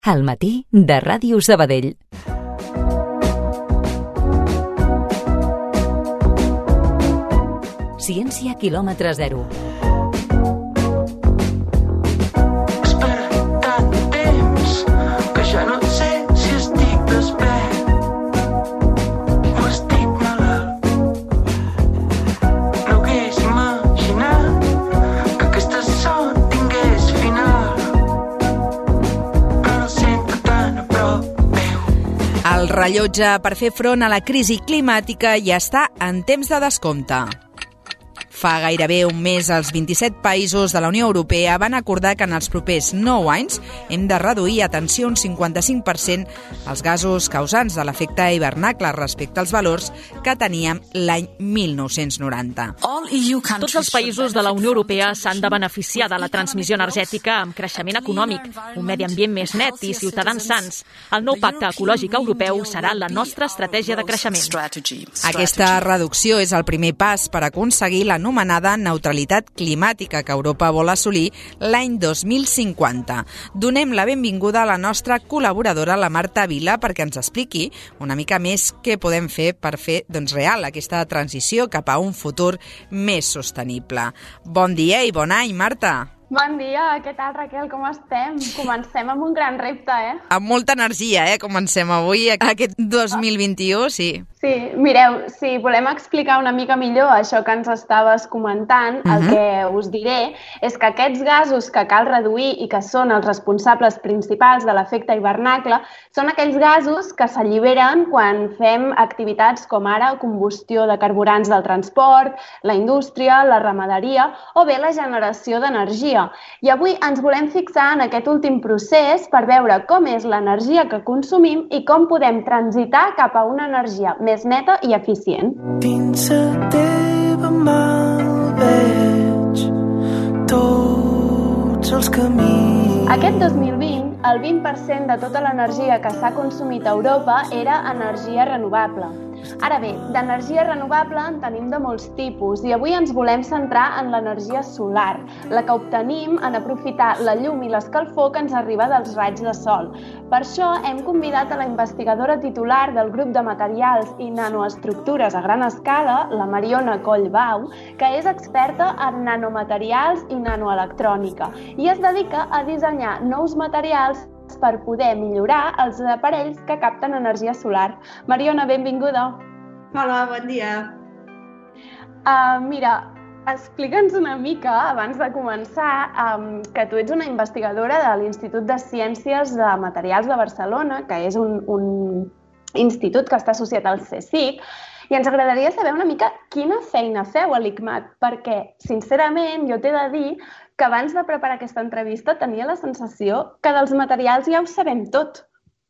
Al matí de Ràdio Sabadell. Ciència quilòmetre zero. Espera tant temps que ja no sé si estic despert o estic malalt. No hagués imaginat que aquesta son tingués final, però no sento tan a prop meu. El rellotge per fer front a la crisi climàtica ja està en temps de descompte. Fa gairebé un mes, els 27 països de la Unió Europea van acordar que en els propers 9 anys hem de reduir, atenció, un 55% els gasos causants de l'efecte hivernacle respecte als valors que teníem l'any 1990. Tots els països de la Unió Europea s'han de beneficiar de la transmissió energètica amb creixement econòmic, un medi ambient més net i ciutadans sants. El nou pacte ecològic europeu serà la nostra estratègia de creixement. Aquesta reducció és el primer pas per aconseguir l'anomenada neutralitat climàtica que Europa vol assolir l'any 2050. Donem la benvinguda a la nostra col·laboradora, la Marta Vila, perquè ens expliqui una mica més què podem fer per fer real aquesta transició cap a un futur més sostenible. Bon dia i bon any, Marta! Bon dia, què tal, Raquel? Com estem? Comencem amb un gran repte, Amb molta energia, comencem avui, aquest 2021, sí. Sí, mireu, si volem explicar una mica millor això que ens estaves comentant, el que us diré és que aquests gasos que cal reduir i que són els responsables principals de l'efecte hivernacle són aquells gasos que s'alliberen quan fem activitats com ara combustió de carburants del transport, la indústria, la ramaderia o bé la generació d'energia. I avui ens volem fixar en aquest últim procés per veure com és l'energia que consumim i com podem transitar cap a una energia més neta i eficient. Dins la teva mà veig tots els camins. Aquest 2020, el 20% de tota l'energia que s'ha consumit a Europa era energia renovable. Ara bé, d'energia renovable en tenim de molts tipus i avui ens volem centrar en l'energia solar, la que obtenim en aprofitar la llum i l'escalfor que ens arriba dels raigs de sol. Per això hem convidat a la investigadora titular del grup de materials i nanoestructures a gran escala, la Mariona Collbau, que és experta en nanomaterials i nanoelectrònica i es dedica a dissenyar nous materials per poder millorar els aparells que capten energia solar. Mariona, benvinguda. Hola, bon dia. Mira, explica'ns una mica, abans de començar, que tu ets una investigadora de l'Institut de Ciències de Materials de Barcelona, que és un institut que està associat al CSIC, i ens agradaria saber una mica quina feina feu a l'ICMAT, perquè, sincerament, jo t'he de dir que abans de preparar aquesta entrevista tenia la sensació que dels materials ja ho sabem tot.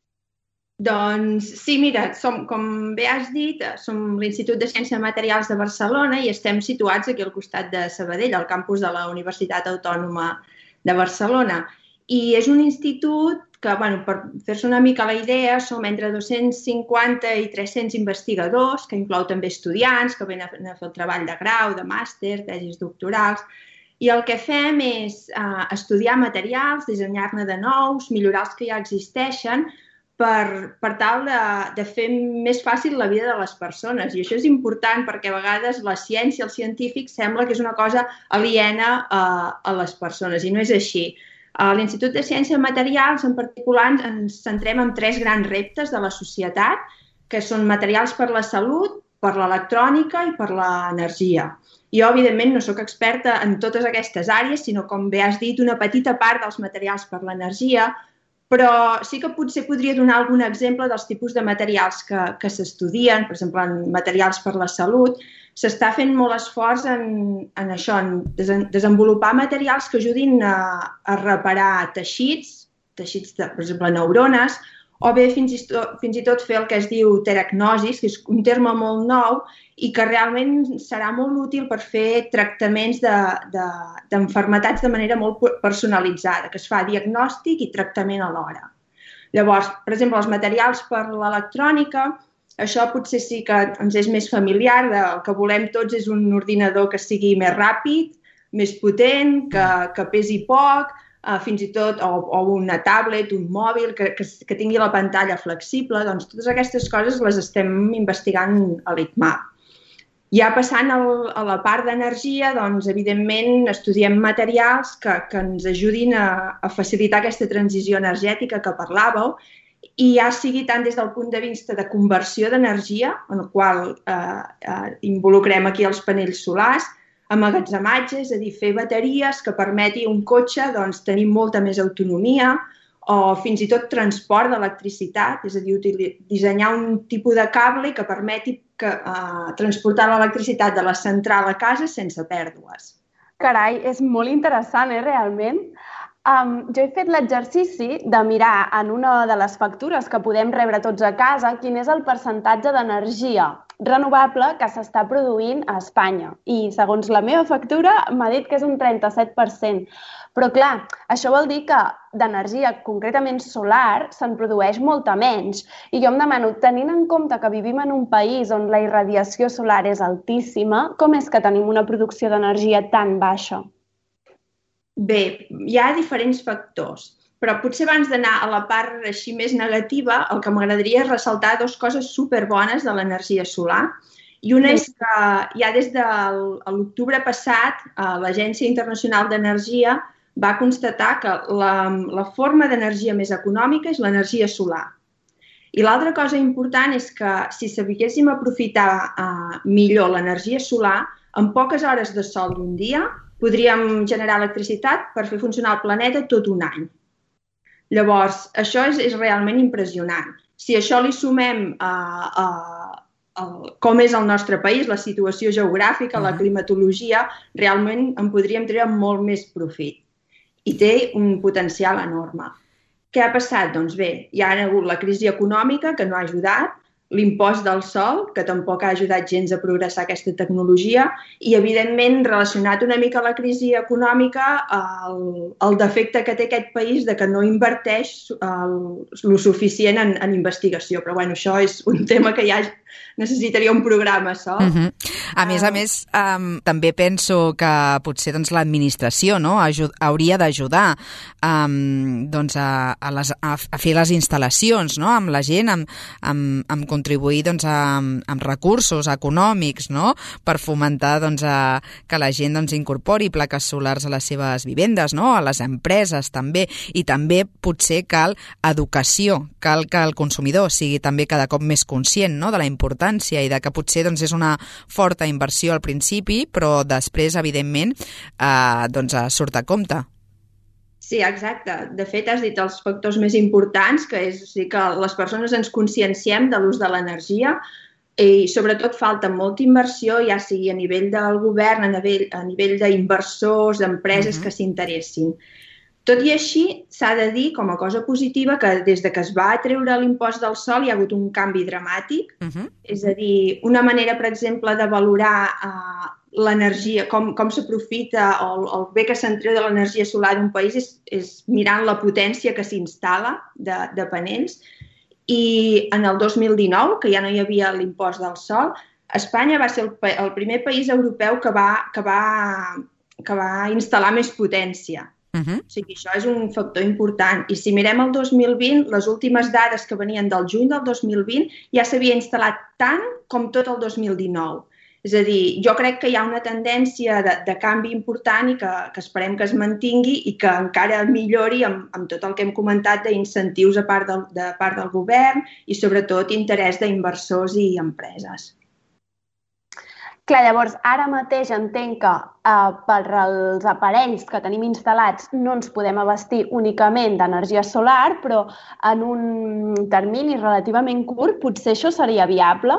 Doncs sí, mira, com bé has dit, som l'Institut de Ciència de Materials de Barcelona i estem situats aquí al costat de Sabadell, al campus de la Universitat Autònoma de Barcelona. I és un institut que, per fer-se una mica la idea, som entre 250 i 300 investigadors, que inclou també estudiants que venen a fer el treball de grau, de màster, tesis doctorals. I el que fem és estudiar materials, dissenyar-ne de nous, millorar els que ja existeixen per tal de fer més fàcil la vida de les persones. I això és important perquè a vegades la ciència, els científics, sembla que és una cosa aliena a les persones i no és així. A l'Institut de Ciència de Materials, en particular, ens centrem en 3 grans reptes de la societat, que són materials per la salut, per l'electrònica i per l'energia. Jo, evidentment, no sóc experta en totes aquestes àrees, sinó, com bé has dit, una petita part dels materials per l'energia, però sí que potser podria donar algun exemple dels tipus de materials que s'estudien, per exemple, en materials per la salut. S'està fent molt esforç en això, en desenvolupar materials que ajudin a reparar teixits, per exemple, neurones, o bé fins i tot fer el que es diu teragnosis, que és un terme molt nou i que realment serà molt útil per fer tractaments d'enfermetats de manera molt personalitzada, que es fa diagnòstic i tractament alhora. Llavors, per exemple, els materials per l'electrònica, això potser sí que ens és més familiar, el que volem tots és un ordinador que sigui més ràpid, més potent, que pesi poc, fins i tot, o una tablet, un mòbil, que tingui la pantalla flexible, doncs totes aquestes coses les estem investigant a l'ICMAP. Ja passant a la part d'energia, doncs, evidentment, estudiem materials que ens ajudin a facilitar aquesta transició energètica que parlàveu, i ja sigui tant des del punt de vista de conversió d'energia, en el qual involucrem aquí els panells solars, emmagatzematge, és a dir, fer bateries que permeti un cotxe tenir molta més autonomia, o fins i tot transport d'electricitat, és a dir, dissenyar un tipus de cable que permeti transportar l'electricitat de la central a casa sense pèrdues. Carai, és molt interessant, realment. Jo he fet l'exercici de mirar en una de les factures que podem rebre tots a casa quin és el percentatge d'energia renovable que s'està produint a Espanya. I segons la meva factura m'ha dit que és un 37%. Però clar, això vol dir que d'energia concretament solar se'n produeix molta menys. I jo em demano, tenint en compte que vivim en un país on la irradiació solar és altíssima, com és que tenim una producció d'energia tan baixa? Bé, hi ha diferents factors, però potser abans d'anar a la part així més negativa, el que m'agradaria és ressaltar dues coses superbones de l'energia solar. I una és que ja des de l'octubre passat l'Agència Internacional d'Energia va constatar que la forma d'energia més econòmica és l'energia solar. I l'altra cosa important és que si sabéssim aprofitar millor l'energia solar, en poques hores de sol d'un dia podríem generar electricitat per fer funcionar el planeta tot un any. Llavors, això és realment impressionant. Si això li sumem com és el nostre país, la situació geogràfica, la climatologia, realment en podríem treure molt més profit. I té un potencial enorme. Què ha passat? Doncs bé, hi ha hagut la crisi econòmica que no ha ajudat, l'impost del sol, que tampoc ha ajudat gens a progressar aquesta tecnologia, i, evidentment, relacionat una mica a la crisi econòmica, el defecte que té aquest país de que no inverteix el suficient en investigació. Però, bueno, això és un tema que ja necessitaria un programa sol. A més, també penso que potser l'administració hauria d'ajudar a fer les instal·lacions amb la gent, amb contribuir amb recursos econòmics per fomentar que la gent incorpori plaques solars a les seves vivendes, a les empreses també, i també potser cal educació, cal que el consumidor sigui també cada cop més conscient de la importància i de que potser és una forta inversió al principi, però després, evidentment, surt a compte. Sí, exacte. De fet, has dit els factors més importants, que és que les persones ens conscienciem de l'ús de l'energia i, sobretot, falta molta inversió, ja sigui a nivell del govern, a nivell d'inversors, d'empreses que s'interessin. Tot i així, s'ha de dir, com a cosa positiva, que des que es va treure l'impost del sol hi ha hagut un canvi dramàtic. És a dir, una manera, per exemple, de valorar l'energia, com s'aprofita o el bé que se'n treu de l'energia solar d'un país és mirant la potència que s'instal·la de panells. I en el 2019, que ja no hi havia l'impost del sol, Espanya va ser el primer país europeu que va instal·lar més potència. O sigui, això és un factor important. I si mirem el 2020, les últimes dades que venien del juny del 2020 ja s'havia instal·lat tant com tot el 2019. És a dir, jo crec que hi ha una tendència de canvi important i que esperem que es mantingui i que encara millori amb tot el que hem comentat d'incentius de part del govern i, sobretot, interès d'inversors i empreses. Clar, llavors, ara mateix entenc que per als aparells que tenim instal·lats no ens podem abastir únicament d'energia solar, però en un termini relativament curt potser això seria viable?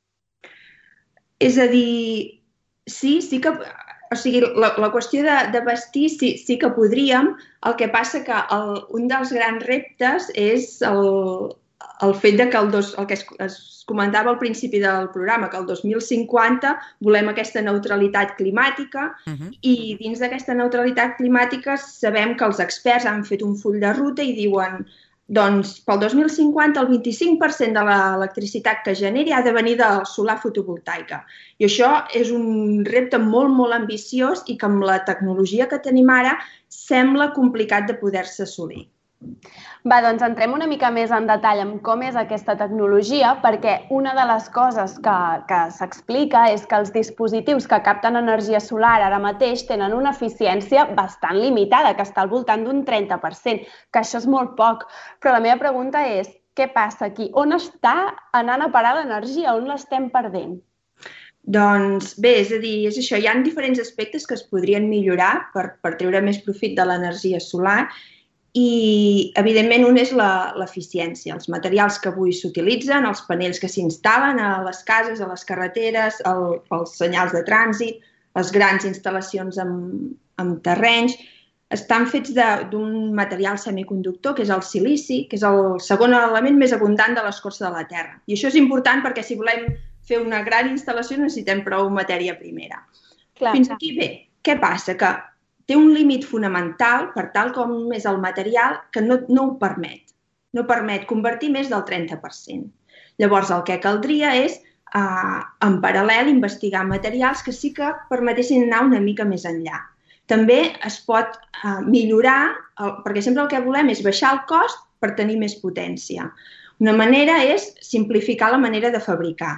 És a dir, sí que... O sigui, la qüestió d'abastir sí que podríem, el que passa que un dels grans reptes és el fet que el que es comentava al principi del programa, que el 2050 volem aquesta neutralitat climàtica i dins d'aquesta neutralitat climàtica sabem que els experts han fet un full de ruta i diuen Doncs pel 2050 el 25% de l'electricitat que generi ha de venir del solar fotovoltaica. I això és un repte molt, molt ambiciós i que amb la tecnologia que tenim ara sembla complicat de poder-se assolir. Va, doncs entrem una mica més en detall amb com és aquesta tecnologia, perquè una de les coses que s'explica és que els dispositius que capten energia solar ara mateix tenen una eficiència bastant limitada, que està al voltant d'un 30%, que això és molt poc. Però la meva pregunta és, què passa aquí? On està anant a parar l'energia? On l'estem perdent? Doncs bé, és a dir, és això. Hi ha diferents aspectes que es podrien millorar per treure més profit de l'energia solar. I, evidentment, un és l'eficiència, els materials que avui s'utilitzen, els panells que s'instal·len a les cases, a les carreteres, pels senyals de trànsit, les grans instal·lacions en terrenys, estan fets d'un material semiconductor, que és el silici, que és el segon element més abundant de l'escorça de la Terra. I això és important perquè si volem fer una gran instal·lació necessitem prou matèria primera. Fins aquí bé. Què passa? Que té un límit fonamental, per tal com és el material, que no ho permet. No permet convertir més del 30%. Llavors, el que caldria és, en paral·lel, investigar materials que sí que permetessin anar una mica més enllà. També es pot millorar, perquè sempre el que volem és baixar el cost per tenir més potència. Una manera és simplificar la manera de fabricar.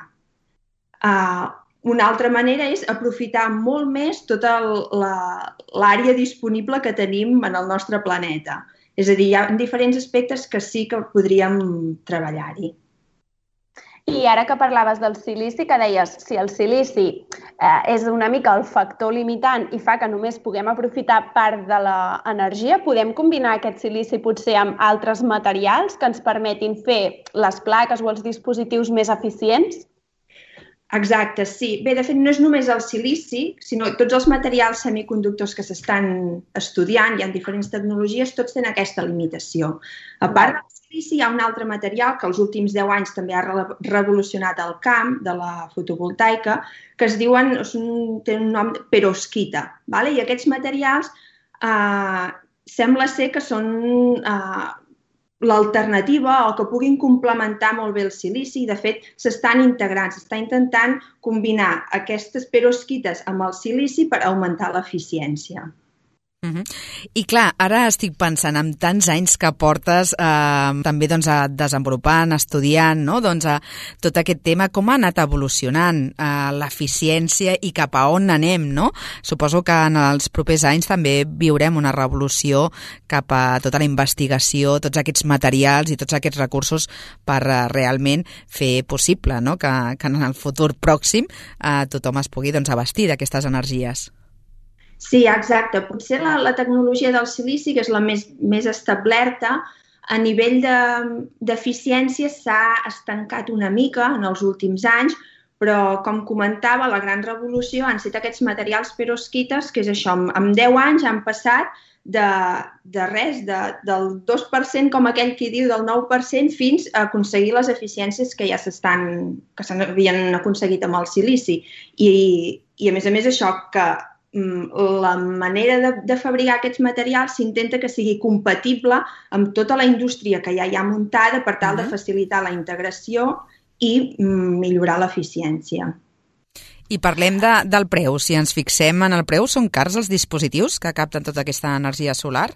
Una altra manera és aprofitar molt més tota l'àrea disponible que tenim en el nostre planeta. És a dir, hi ha diferents aspectes que sí que podríem treballar-hi. I ara que parlaves del silici, que deies, si el silici és una mica el factor limitant i fa que només puguem aprofitar part de l'energia, podem combinar aquest silici potser amb altres materials que ens permetin fer les plaques o els dispositius més eficients? Exacte, sí. Bé, de fet, no és només el silici, sinó tots els materials semiconductors que s'estan estudiant, hi ha diferents tecnologies, tots tenen aquesta limitació. A part del silici, hi ha un altre material que els últims 10 anys també ha revolucionat el camp de la fotovoltaica, que es diuen, tenen un nom, perovskita. I aquests materials sembla ser que són l'alternativa o que puguin complementar molt bé el silici. De fet, s'estan integrant, s'està intentant combinar aquestes perovskites amb el silici per augmentar l'eficiència. I clar, ara estic pensant en tants anys que portes també desenvolupant, estudiant, tot aquest tema, com ha anat evolucionant l'eficiència i cap a on anem, no? Suposo que en els propers anys també viurem una revolució cap a tota la investigació, tots aquests materials i tots aquests recursos per realment fer possible, no? Que en el futur pròxim tothom es pugui abastir d'aquestes energies. Sí, exacte. Potser la tecnologia del silici, que és la més establerta, a nivell d'eficiència s'ha estancat una mica en els últims anys, però, com comentava, la gran revolució han estat aquests materials perovskites, que és això, en 10 anys han passat de res, del 2%, com aquell qui diu, del 9%, fins a aconseguir les eficiències que ja s'havien aconseguit amb el silici. I a més això, que la manera de fabricar aquests materials s'intenta que sigui compatible amb tota la indústria que ja hi ha muntada per tal de facilitar la integració i millorar l'eficiència. I parlem del preu. Si ens fixem en el preu, són cars els dispositius que capten tota aquesta energia solar?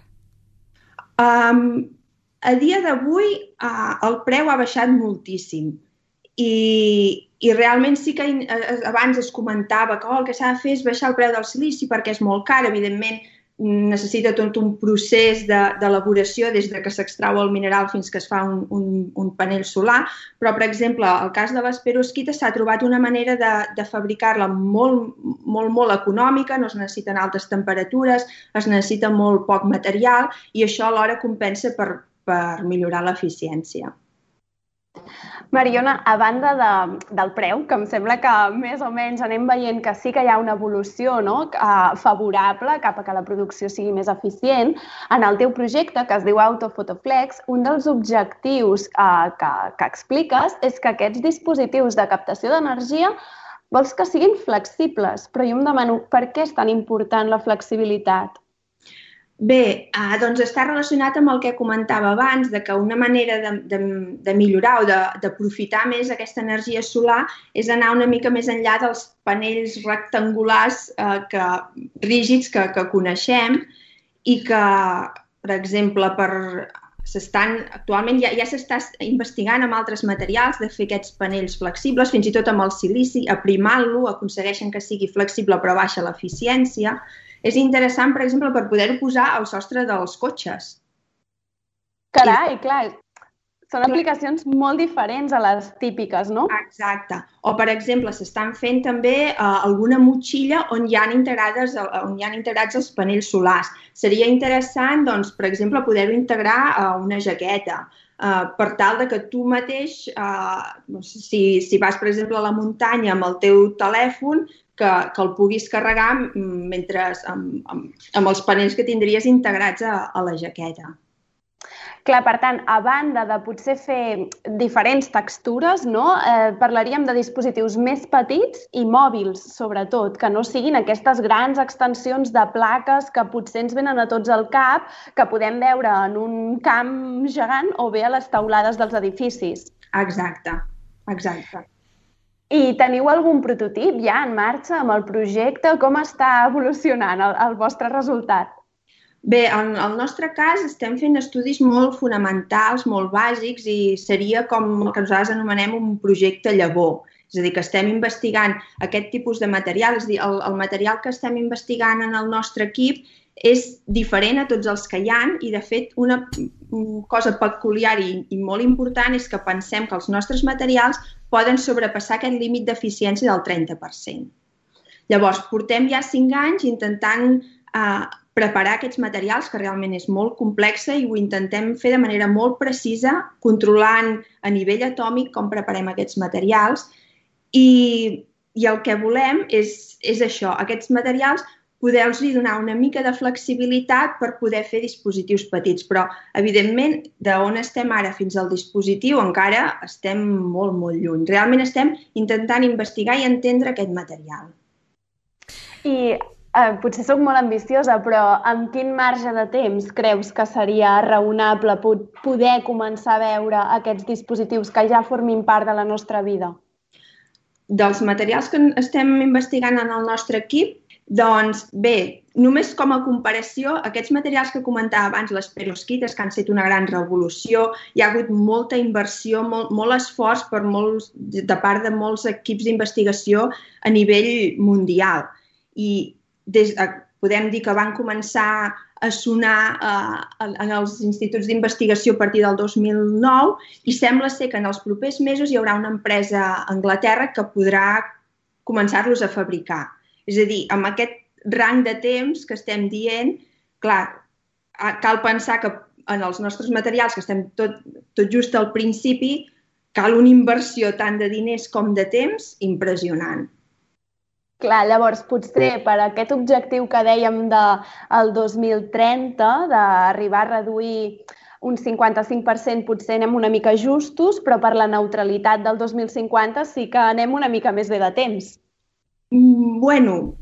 A dia d'avui el preu ha baixat moltíssim. I realment sí que abans es comentava que el que s'ha de fer és baixar el preu del silici perquè és molt car. Evidentment, necessita tot un procés d'elaboració des que s'extrau el mineral fins que es fa un panell solar. Però, per exemple, el cas de les perovskites s'ha trobat una manera de fabricar-la molt, molt, molt econòmica, no es necessiten altes temperatures, es necessita molt poc material i això alhora compensa per millorar l'eficiència. Mariona, a banda del preu, que em sembla que més o menys anem veient que sí que hi ha una evolució favorable cap a que la producció sigui més eficient, en el teu projecte, que es diu AutoPhotoflex, un dels objectius que expliques és que aquests dispositius de captació d'energia vols que siguin flexibles, però jo em demano per què és tan important la flexibilitat? Bé, doncs està relacionat amb el que comentava abans, de que una manera de millorar o d'aprofitar més aquesta energia solar és anar una mica més enllà dels panells rectangulars rígids que coneixem i que, per exemple, actualment ja s'està investigant amb altres materials de fer aquests panells flexibles, fins i tot amb el silici, aprimant-lo, aconsegueixen que sigui flexible però baixa l'eficiència. És interessant, per exemple, per poder-ho posar al sostre dels cotxes. Carai, clar, són aplicacions molt diferents a les típiques, no? Exacte. O, per exemple, s'estan fent també alguna motxilla on hi ha integrats els panells solars. Seria interessant, doncs, per exemple, poder-ho integrar a una jaqueta, per tal de que tu mateix, si vas, per exemple, a la muntanya amb el teu telèfon, que el puguis carregar amb els panells que tindries integrats a la jaqueta. Clar, per tant, a banda de potser fer diferents textures, no? Parlaríem de dispositius més petits i mòbils, sobretot, que no siguin aquestes grans extensions de plaques que potser ens venen a tots al cap, que podem veure en un camp gegant o bé a les teulades dels edificis. Exacte, exacte. I teniu algun prototip ja en marxa amb el projecte? Com està evolucionant el vostre resultat? Bé, en el nostre cas estem fent estudis molt fonamentals, molt bàsics i seria com el que nosaltres anomenem un projecte llavor. És a dir, que estem investigant aquest tipus de material. És a dir, el material que estem investigant en el nostre equip és diferent a tots els que hi ha i, de fet, una cosa peculiar i molt important és que pensem que els nostres materials poden sobrepassar aquest límit d'eficiència del 30%. Llavors, portem ja 5 anys intentant preparar aquests materials, que realment és molt complexa i ho intentem fer de manera molt precisa, controlant a nivell atòmic com preparem aquests materials i el que volem és això, aquests materials poder-los donar una mica de flexibilitat per poder fer dispositius petits. Però, evidentment, d'on estem ara fins al dispositiu encara estem molt, molt lluny. Realment estem intentant investigar i entendre aquest material. I potser soc molt ambiciosa, però amb quin marge de temps creus que seria raonable poder començar a veure aquests dispositius que ja formin part de la nostra vida? Dels materials que estem investigant en el nostre equip, doncs bé, només com a comparació, aquests materials que comentava abans, les perovskites, que han estat una gran revolució, hi ha hagut molta inversió, molt esforç de part de molts equips d'investigació a nivell mundial. I podem dir que van començar a sonar en els instituts d'investigació a partir del 2009 i sembla ser que en els propers mesos hi haurà una empresa a Anglaterra que podrà començar-los a fabricar. És a dir, amb aquest rang de temps que estem dient, clar, cal pensar que en els nostres materials, que estem tot just al principi, cal una inversió tant de diners com de temps impressionant. Clar, llavors, potser per aquest objectiu que dèiem del 2030, d'arribar a reduir un 55%, potser anem una mica justos, però per la neutralitat del 2050 sí que anem una mica més bé de temps. Bueno...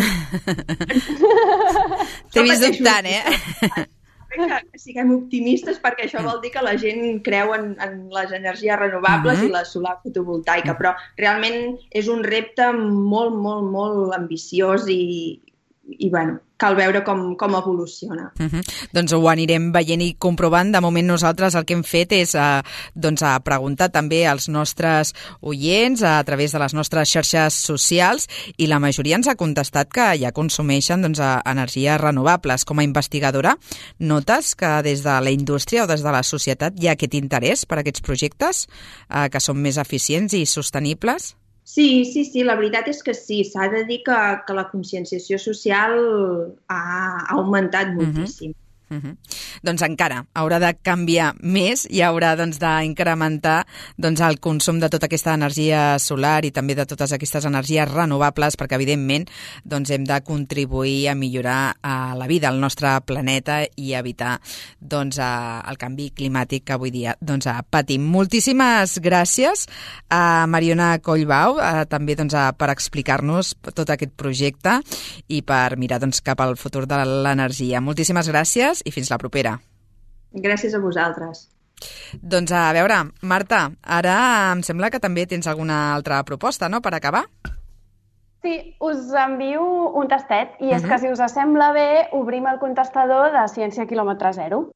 T'he vist dubtant, Que siguem optimistes perquè això vol dir que la gent creu en les energies renovables i la solar fotovoltaica, però realment és un repte molt, molt, molt ambiciós i bueno, cal veure com evoluciona. Doncs ho anirem veient i comprovant. De moment nosaltres el que hem fet és preguntar també als nostres oients a través de les nostres xarxes socials i la majoria ens ha contestat que ja consumeixen energies renovables. Com a investigadora, notes que des de la indústria o des de la societat hi ha aquest interès per aquests projectes que són més eficients i sostenibles? Sí, la veritat és que sí. S'ha de dir que la conscienciació social ha augmentat moltíssim. Doncs encara haurà de canviar més i haurà d'incrementar el consum de tota aquesta energia solar i també de totes aquestes energies renovables, perquè evidentment hem de contribuir a millorar la vida al nostre planeta i evitar el canvi climàtic que avui dia patim. Moltíssimes gràcies a Mariona Collbau també per explicar-nos tot aquest projecte i per mirar cap al futur de l'energia. Moltíssimes gràcies i fins la propera. Gràcies a vosaltres. Doncs a veure, Marta, ara em sembla que també tens alguna altra proposta, no?, per acabar? Sí, us envio un tastet i és que si us sembla bé obrim el contestador de Ciência Quilômetre Zero.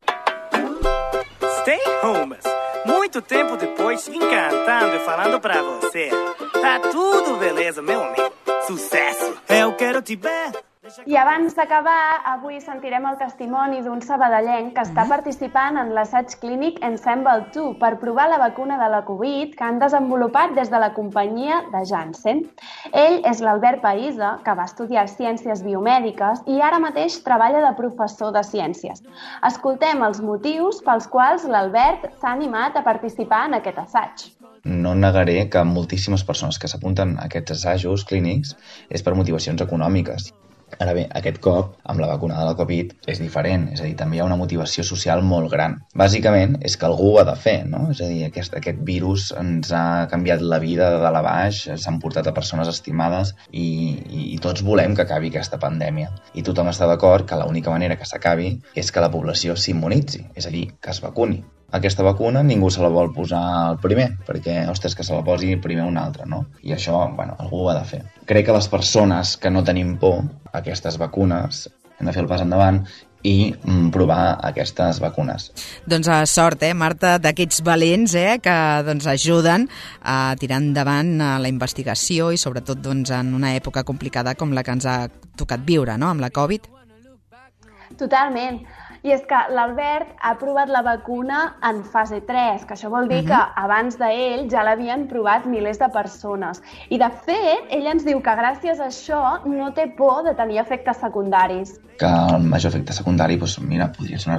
Stay homes. Muito tempo depois, encantando e falando pra você. Tá tudo beleza, meu amigo. Sucesso. Eu quero te ver. I abans d'acabar, avui sentirem el testimoni d'un sabadellenc que està participant en l'assaig clínic Ensemble 2 per provar la vacuna de la Covid que han desenvolupat des de la companyia de Janssen. Ell és l'Albert Païsa, que va estudiar Ciències Biomèdiques i ara mateix treballa de professor de Ciències. Escoltem els motius pels quals l'Albert s'ha animat a participar en aquest assaig. No negaré que moltíssimes persones que s'apunten a aquests assajos clínics és per motivacions econòmiques. Ara bé, aquest cop, amb la vacuna de la Covid, és diferent, és a dir, també hi ha una motivació social molt gran. Bàsicament, és que algú ho ha de fer, no? És a dir, aquest virus ens ha canviat la vida de dalt a baix, s'han portat a persones estimades i tots volem que acabi aquesta pandèmia. I tothom està d'acord que l'única manera que s'acabi és que la població s'immunitzi, és a dir, que es vacuni. Aquesta vacuna ningú se la vol posar el primer, perquè, ostres, que se la posi primer un altre, no? I això, algú ho ha de fer. Crec que les persones que no tenim por a aquestes vacunes hem de fer el pas endavant i provar aquestes vacunes. Doncs sort, Marta, d'aquests valents que ajuden a tirar endavant la investigació i sobretot en una època complicada com la que ens ha tocat viure, no?, amb la Covid. Totalment. I és que l'Albert ha provat la vacuna en fase 3, que això vol dir que abans d'ell ja l'havien provat milers de persones. I de fet, ell ens diu que gràcies a això no té por de tenir efectes secundaris. Que el major efecte secundari, podria ser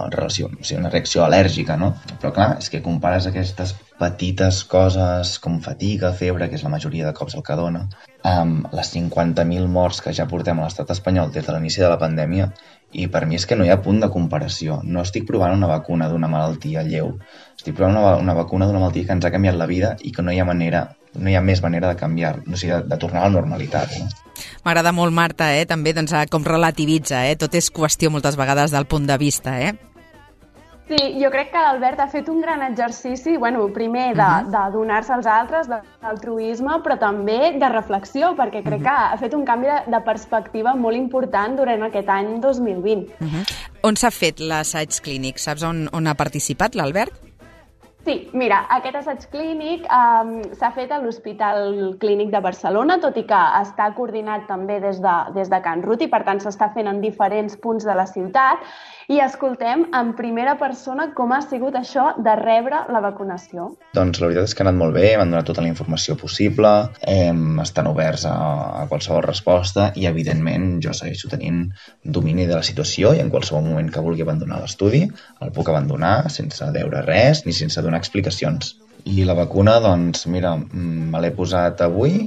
una reacció al·lèrgica, no? Però clar, és que compares aquestes petites coses com fatiga, febre, que és la majoria de cops el que dona, amb les 50.000 morts que ja portem a l'estat espanyol des de l'inici de la pandèmia, i per mi és que no hi ha punt de comparació. No estic provant una vacuna d'una malaltia lleu. Estic provant una vacuna d'una malaltia que ens ha canviat la vida i que no hi ha més manera de canviar, de tornar a la normalitat. No? M'agrada molt, Marta, també com relativitza. Tot és qüestió moltes vegades del punt de vista. Sí, jo crec que l'Albert ha fet un gran exercici, primer de donar-se als altres, d'altruisme, però també de reflexió, perquè crec que ha fet un canvi de perspectiva molt important durant aquest any 2020. On s'ha fet l'assaig clínic? Saps on ha participat l'Albert? Sí, mira, aquest assaig clínic s'ha fet a l'Hospital Clínic de Barcelona, tot i que està coordinat també des de Can Ruti, per tant s'està fent en diferents punts de la ciutat, i escoltem en primera persona com ha sigut això de rebre la vacunació. Doncs la veritat és que ha anat molt bé, m'han donat tota la informació possible, estan oberts a qualsevol resposta i, evidentment, jo segueixo tenint domini de la situació i en qualsevol moment que vulgui abandonar l'estudi el puc abandonar sense deure res ni sense donar explicacions. I la vacuna, doncs, mira, me l'he posat avui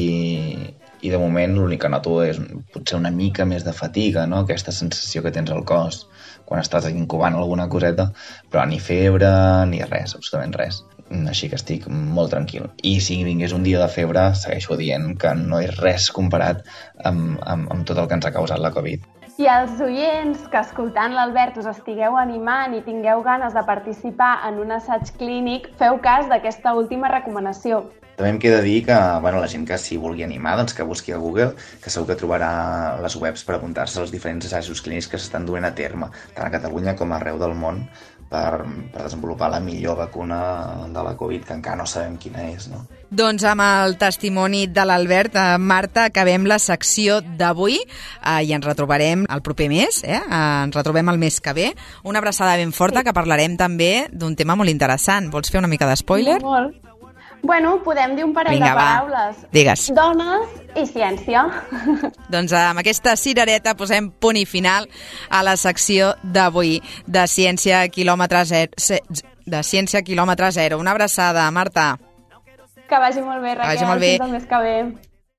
i de moment l'únic que noto és potser una mica més de fatiga, no? Aquesta sensació que tens al cos quan estàs incubant alguna coseta, però ni febre ni res, absolutament res. Així que estic molt tranquil. I si vingués un dia de febre, segueixo dient que no és res comparat amb tot el que ens ha causat la Covid. I els oients que escoltant l'Albert us estigueu animant i tingueu ganes de participar en un assaig clínic, feu cas d'aquesta última recomanació. També em queda dir que la gent que s'hi vulgui animar, doncs que busqui a Google, que segur que trobarà les webs per apuntar-se als diferents assajos clínics que s'estan duent a terme, tant a Catalunya com arreu del món, per desenvolupar la millor vacuna de la Covid, que encara no sabem quina és, no? Doncs amb el testimoni de l'Albert, Marta, acabem la secció d'avui i ens retrobarem el proper mes, ens retrobem el mes que ve. Una abraçada ben forta, que parlarem també d'un tema molt interessant. Vols fer una mica d'espoiler? Bueno, podem dir un parell de paraules. Digues. Dones i ciència. Doncs amb aquesta cirereta posem punt i final a la secció d'avui de Ciència quilòmetre zero. Una abraçada, Marta. Que vagi molt bé, Raquel. Que vagi molt bé. Fins el mes que ve.